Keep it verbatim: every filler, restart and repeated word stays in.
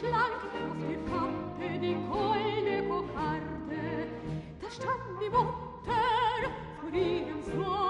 schlank, auf der Kappe die goldene Kokarde. Da stand die Mutter vor ihrem Sohn